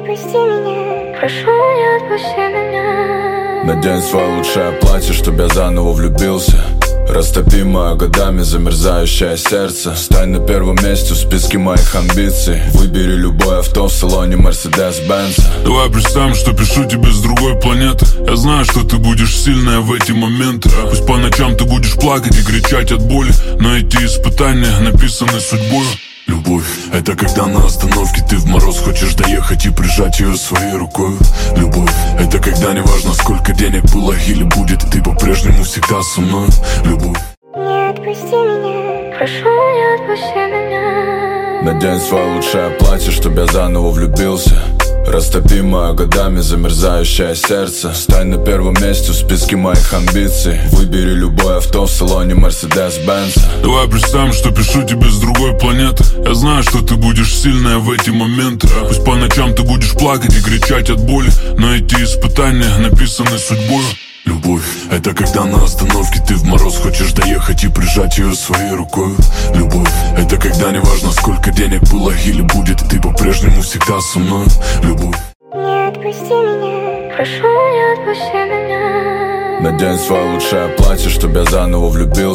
отпусти меня, прошу, не отпусти меня. Надень свое лучшее платье, чтоб я заново влюбился. Растопи мое годами замерзающее сердце. Стань на первом месте в списке моих амбиций. Выбери любое авто в салоне Mercedes-Benz. Давай представим, что пишу тебе с другой планеты. Я знаю, что ты будешь сильная в эти моменты. Пусть по ночам ты будешь плакать и кричать от боли, но эти испытания написаны судьбой. Любовь — это когда на остановке ты в мороз хочешь доехать и прижать ее своей рукой. Любовь — это когда неважно сколько денег было или будет, ты по-прежнему всегда со мной. Любовь. Не отпусти меня, прошу, не отпусти меня. Надень свое лучшее платье, чтоб я заново влюбился. Растопи мое годами замерзающее сердце. Стань на первом месте в списке моих амбиций. Выбери любое авто в салоне Mercedes-Benz. Давай представим, что пишу тебе с другой планеты. Я знаю, что ты будешь сильная в эти моменты. Пусть по ночам ты будешь плакать и кричать от боли, но эти испытания написаны судьбой. Любовь — это когда на остановке ты в мороз хочешь доехать и прижать ее своей рукой. Любовь — это когда неважно сколько денег было или будет, ты по-прежнему всегда со мной. Любовь. Не отпусти меня, прошу, не отпусти меня. Надень свое лучшее платье, чтоб я заново влюбился.